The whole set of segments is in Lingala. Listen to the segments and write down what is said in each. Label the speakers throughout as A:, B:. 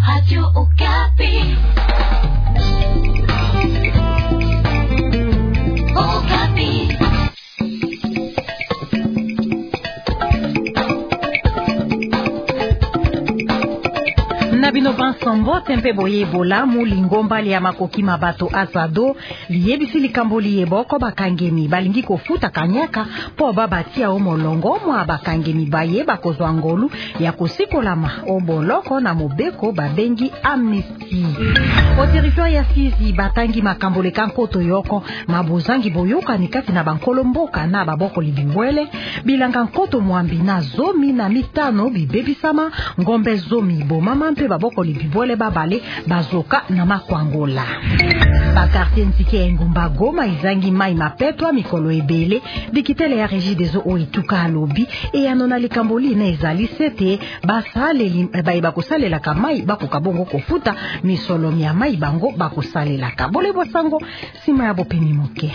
A: Radio Okapi. Okapi.
B: Nabino Bansambo tempe boye bola mulingomba ya makoki mabato azado liyebisi likambo liyeboko bakangemi balingi kofuta kanyaka po babatia omolongo mwa bakangemi baye bakozwa ngolu ya kosikolama oboloko na mobeko babengi amnesty. O territoire ya Fizi batangi makambole kankoto yoko mabuzangi boyoka nikati na bankolomboka na baboko libwele bilanga nkoto mwambi na zomi na mitano bibebisama ngombe zomi bomama mpe baboko libwele babale bazoka na makwangola. Bakartie ntike ngumba Goma izangi mai mapetwa mikolo ebele bikitele ya Régie des eaux oituka alobi e anona likamboli na ezali sete basaleli bakosalela ka mai bakokabongo kofuta misolo mya mai bango bakosalela ka bole bosango sima ya bopeni moke.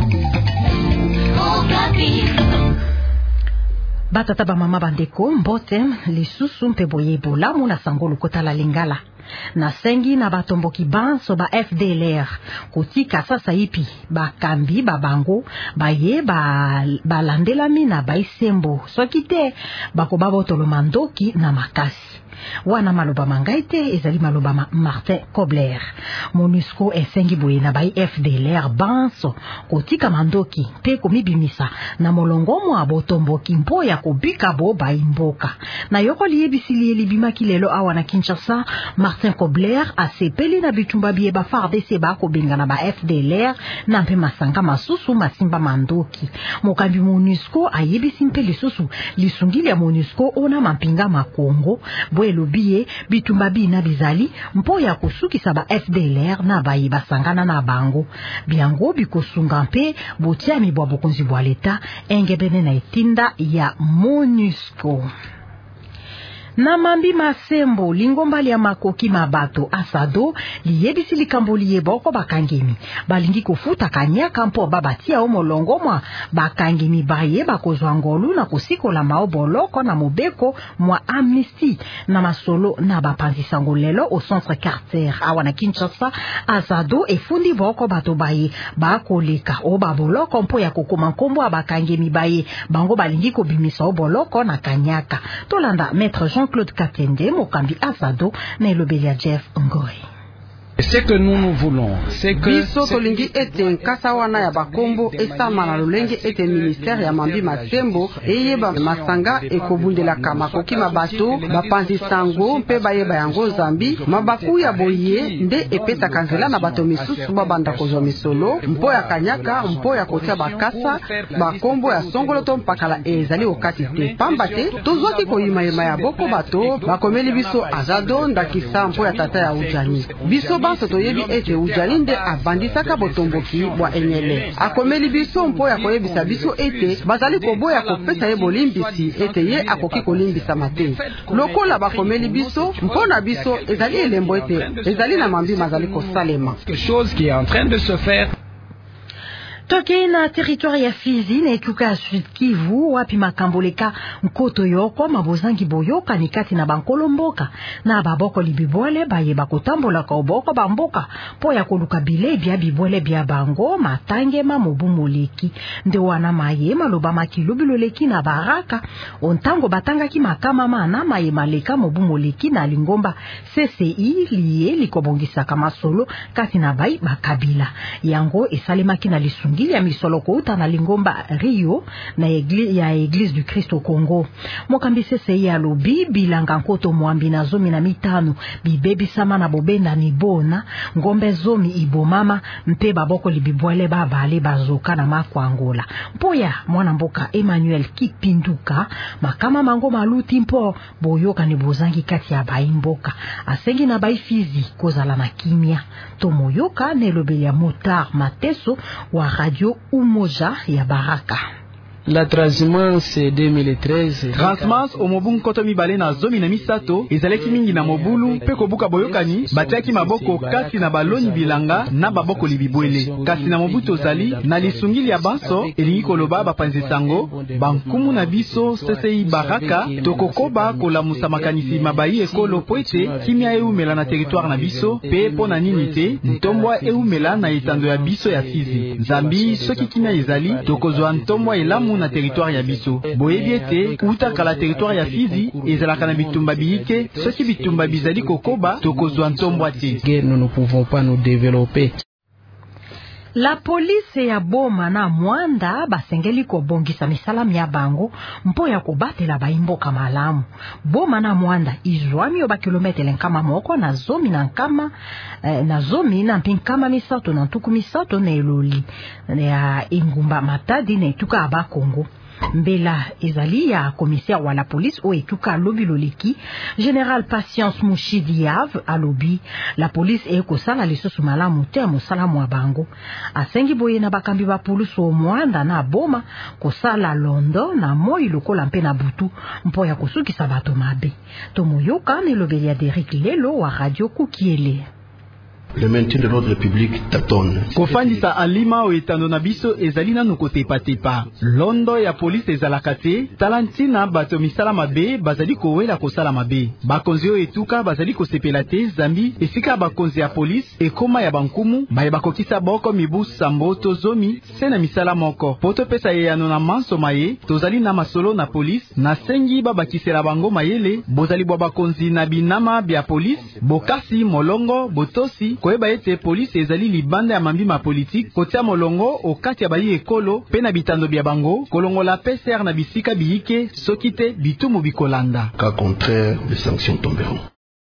B: Batata ba mama bandeko mbote lisusu mpe boye bolamu na sangolo kotala lingala na sengi na batomboki banso ba FDLR kotika sasa ipi bakambi babango baye balandela mina baisembo sokite bako babotolo mandoki na makasi wana maloba mangaite ezali maloba Martin Kobler. MONUSCO esengi boye na bai FDLR banso kotika mandoki pe komibimisa na molongo mwa botomboki mpo ya kobika bo baimboka na yoko liyebisili libimaki lelo awa na Kinshasa. Martin Kobler asepeli na bitumba biye ba FARDC bako benga na ba FDLR na mpe masanga masusu masimba mandoki mokambi MONUSCO ayebisi mpe lisusu lisungili ya MONUSCO ona mampinga makongo lobiye bitumba bina bizali mpo ya kusukisa ba FDLR na bayi basangana na bango biango bikosunga mpe botia mibwa bokonzi bwa leta engebene na etinda ya MONUSCO. Na mambi masembo lingombali ya makoki mabato asado liyebisi likambo liyeboko bakangemi balingi kofuta kanyaka mpo babatia omolongo mwa bakangemi baye bakozwa ngolu na kosikola maoboloko na mobeko mwa amnesty na masolo na bapanzisa ngolelo au centre Carter awa na Kinshasa. Asado efundi boko bato baye bakoleka o baboloko mpo ya kokoma nkombo ya bakangemi baye bango balingi kobimisa oboloko na kanyaka. Tolanda Maître Jean-Claude Katende mokambi Asado na elobelia Jeff Ngoi.
C: Ce que nous voulons, c'est que
D: biso tolingi ete nkasa wana ya bakombo esama na lolenge ete ministère ya mambi masembo eyeba masanga ekobundelaka makoki mabato bapanzi sango mpe bayeba yango zambi mabaku ya boye nde epesaka nzela na bato misusu babanda kozwa misolo mpo ya kanyaka mpo ya kotia bakasa bakombo ya songolo to mpakala ezali okati te pamba te tozwaki koyimayima ya boko bato bakomeli biso Azado ndakisa mpo ya tata ya Ujani biso banso toyebi ete Ujani nde abandisaka botomboki bwa enyele akomeli biso mpo ya koyebisa biso ete bazali koboya kopesa ye bolimbisi ete ye akoki kolimbisa mate lokola bakomeli biso mpo na biso ezali elembo ete ezali na mambi mazali kosalema
C: chose qui est en train de se faire.
B: Toke na territoire ya Fizi na etuka Sud Kivu wapi makamboleka nkoto yoko mabozangi boyoka nikati na bankolomboka na baboko libibwele baye bakotambola ka oboko bamboka po ya koluka bile bia bibwele bia bango matange mamobu moleki nde wana maye maloba makilubi leki na baraka ontango batanga ki makama mana maye maleka mobu moleki na lingomba CCI liye likobongisa kama solo kati na bai bakabila yango esalemaki na lisungi ya misolo kouta na lingomba Rio na Église du Christ au Congo. Mokambi CCI ya lobi bilanga nkoto mwambi na zomi na mitano bibebi sama na bobenda ni bona ngombe zomi ibomama mpe baboko libibwele babale bazoka na makwangola. Mpoya mwana mboka Emmanuel Kipinduka makama mango maluti mpo boyoka ni bozangi kati ya baimboka asengi na baifizi kozala na kimia tomoyoka ne lobeli ya Motar Mateso wa Radio Umoja ya Baraka.
C: La transhumance 2013.
E: Transhumance omobungu koto mibale na zomi na misato ezalaki mingi na mobulu pe kobuka boyokani batiaki maboko kasi na baloni bilanga na baboko libibwele kasi na mobutu ozali na lisungili ya banso elingi koloba bapanzi sango bankumu na biso sesei baraka tokokoba kolamusa makanisi mabayi ekolo po ete kimia eumela na territoire na biso pe mpo na nini te ntombwa eumela na etando ya biso ya Fizi. Zambi soki kimia ezali tokozwa ntombwa elamu na territoire ya biso. Boyebi ete uta kala territoire ya Fizi ezalaka na bitumba biyike soki bitumba bizali kokoba tokozwa ntombwa te.
C: Nous ne pouvons pas nous développer.
B: La police ya Boma na Mwanda basengeli kobongisa misala ya bango mpo ya kobatela baimboka malamu. Boma na Mwanda izwami oba kilometre nkama moko na zomi na nkama na zomi na mpinkama misato na ntuku misato na eloli ya Ingumba Matadi na etuka aba Kongo. Mbela ezali ya commissaire wa la police o etuka alobi loleki General Patience Mushidiav alobi la police ekosala lisusu malamu te mosalamu wa bango asengi boye na bakambi ba police o Mwanda na Boma kosala londo na moi lokola mpe na butu mpo ya kosukisa bato mabe tomoyoka ne lobeli ya Derek Lelo wa Radio Kukiele.
F: Le maintien de l'ordre public tâtonne.
E: Kofandisa alima o etando na biso ezali nanu kotepa. Londo ya police ezalaka te talantina bato misala mabe bazali kowela kosala mabe. Bakonzi o etuka bazali kosepela te zambi esika bakonzi ya police ekoma ya bankumu baye bakokisa boko mibu sambo tozomi sena misala moko. Poto pesa yeyano na manso maye tozali na masolo na police na sengi babakisela bango mayele bozali bwa bakonzi na binama bya police bokasi molongo botosi koyeba ete police ezali libanda ya mambima politique kotia molongo okati ya bayi ekolo pe na bitando bya bango kolongola PCR na bisika biyike soki te bitumu bikolanda.
F: Cas contraire, les sanctions tomberont.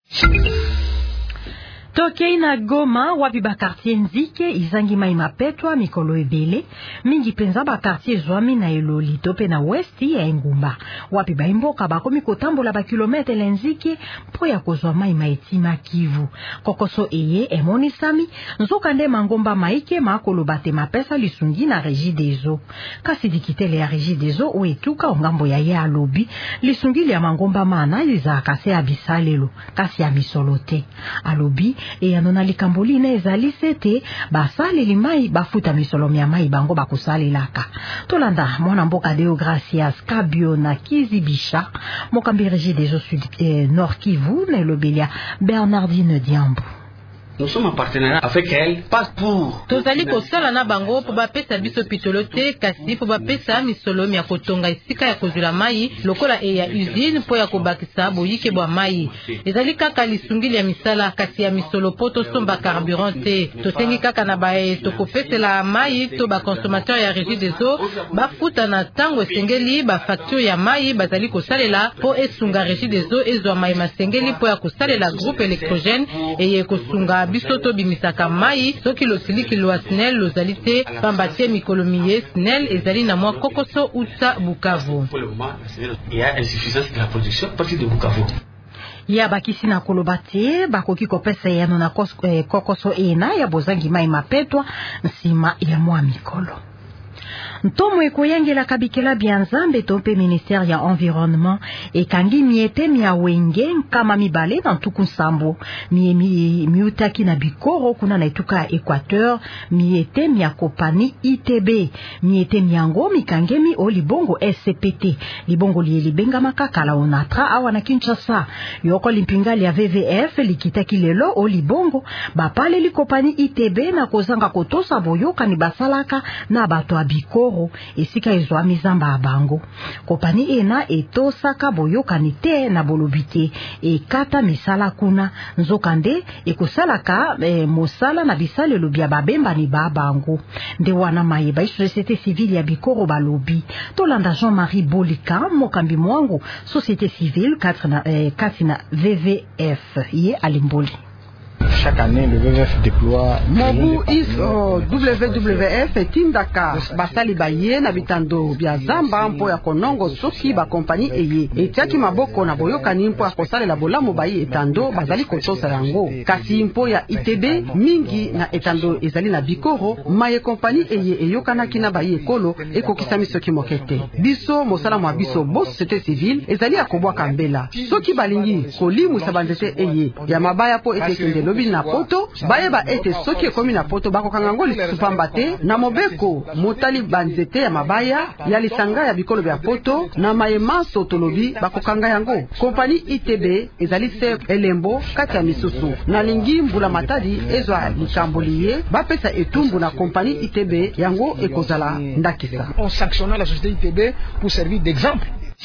B: Tokei na Goma wapi ba quartier Nzike izangi mai mapetwa mikolo ebele mingi penza ba quartier zwami na eloli tope na westi ya Ingumba wapi ba imboka bakomi kotambola ba kilometre lenzike po ya kozwa mai maetima Kivu kokoso eye emoni sami nzoka nde mangomba maike makolo bate mapesa lisungi na Régie des Eaux kasi dikitele ya Régie des Eaux o etuka ongambo ya ye alobi lisungi ya mangomba mana iza kase abisalelo kasi ya misolote alobi e anona likamboli na ezali sete basali limai bafuta misolomi ya mai bango bakosalelaka tolanda mwana mboka Deo Gracias Kabio na Kizibisha mokambi Régie des Eaux Sud Nord Kivu na lobelia Bernardine Diambo.
G: Nous sommes en partenariat avec elle, pas pour.
H: Tozali kosala na bango po bapesa biso pitolote kasi po bapesa misolomi ya kotonga esika ya kozula mai lokola ya usine po ya kobakisa boyike bwa mai. Ezali kaka lisungili ya misala kasi ya misolo po tosomba carburant te. Tosengi kaka na bae tokopesela mai to ba consommateur ya Régie des Eaux bafuta na tango esengeli ba facture ya mai bazali kosalela po esunga Régie des Eaux ezwa mai masengeli po ya kosalela groupe électrogène eye kosunga bisoto bimisaka mai soki losiliki lwa SNEL lozali te pambatie mikolomiye SNEL ezali na mwa kokoso uta Bukavu.
G: Il y a insuffisance de la production à partir de Bukavu.
B: Ya bakisi na kolobate bakoki kopesa yano na kokoso ena ya bozangi mai mapetwa nsima ya mwa mikolo. Ntomo ekoyengela kabikela bianzambe tope ministère ya environnement ekangi miete mia wenge kama mibale na ntuku nsambo miutaki na bikoro kuna na etuka Equateur miete mia kopani ITB miete miango mikangemi o libongo SCPT libongo lielibenga makakala onatra awa na Kinshasa yoko limpingali ya VVF likitaki lelo o libongo bapale likopani ITB na kozanga kotosa boyoka ni basalaka na bato abikoro esika ezwa mizamba abango kopani ena etosaka boyokani te na bolobite ekata misala kuna nzokande ekosalaka mosala na bisalelo bya babemba ni babango nde wana mayeba société civile ya bikoro balobi tolanda Jean-Marie Bolika mokambi mwangu société civile kati na VVF ye alimboli.
C: Chaque année, le WWF déploie
D: Mobu WWF tindaka basali baye na bitando bya zamba mpo ya konongo soki ba kompani eye etiaki maboko na boyokani mpo ya kosalela bolamu baye etando bazali kotosa yango kasi mpo ya ITB mingi na etando ezali na bikoro maye kompani eye eyokanaki na baye ekolo ekokisami soki mokete biso mosala mwa biso bo société civile ezali ya kobwaka mbela soki balingi kolimwisa banzete eye ya mabaya po etekende lobi na poto bayeba ete soki ekomi na poto bakokanga ngo lisusu pamba te na mobeko motali banzete ya mabaya ya lisanga ya bikolo bya poto na mayema sotolobi bakokanga yango kompani ITB ezali se elembo kati ya misusu na lingi mbula matadi ezwa likamboliye bapesa etumbu na kompani ITB yango ekozala ndakisa.
I: On sanctionne la société ITB pour servir d'exemple.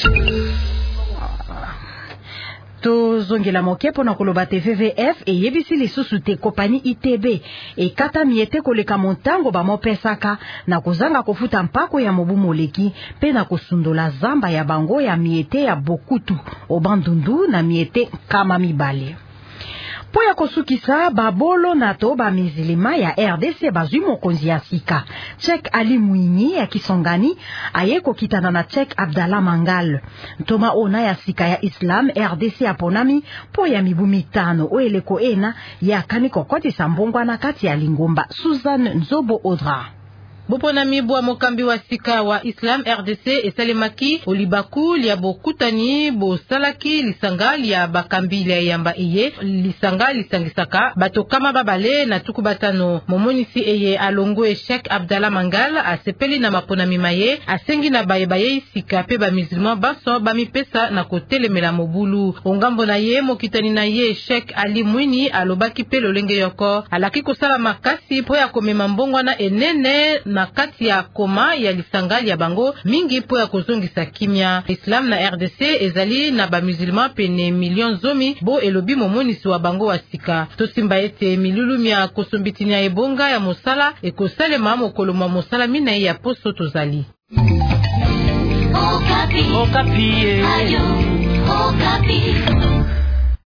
B: Tozongela mokepo na koloba TVVF eyebisi lisusu te kompani ITB ekata miete koleka montango bamopesaka na kozanga kofuta mpako ya mobu moleki pe na kosundola zamba ya bango ya miete ya bokutu obandundu na miete kama mibale. Po ya kosukisa babolo na to ba mizilima ya RDC bazwi mokonzi ya sika Cheikh Ali Mwinyi ya Kisongani ayeko kitana na Cheikh Abdallah Mangal ntoma ona ya sika ya Islam RDC aponami po ya mibu mitano oeleko ena ya kaniko kote sambongwa na kati ya Lingomba. Suzanne Nzobo Odra
H: Bopona mibwa mokambi wa sika wa Islam RDC esalemaki olibaku lia bokutani bosalaki lisanga lia bakambi lia yamba eye lisanga lisangisaka bato kama babale na tuku batano momonisi eye alongo Cheikh Abdallah Mangal asepeli na mapona mimaye asengi na baye sika pe ba musulman baso bamipesa na kotelemela mobulu ongambo na ye mokitani na ye Cheikh Ali Mwinyi alobaki pe lolenge yoko alaki kosala makasi po ya komema mbongwa na enene na kati ya koma ya lisangali ya bango mingi po ya kozongisa kimia. Islam na RDC ezali na ba musulman pene million zomi bo elobi momonisi wa bango wa sika. Tosimba ete milulumi ya kosombitini ya ebonga ya mosala ekosalema mokolo mwa mosala mina ya poso tozali.
A: Okapi. Okapi. Ayo. Okapi.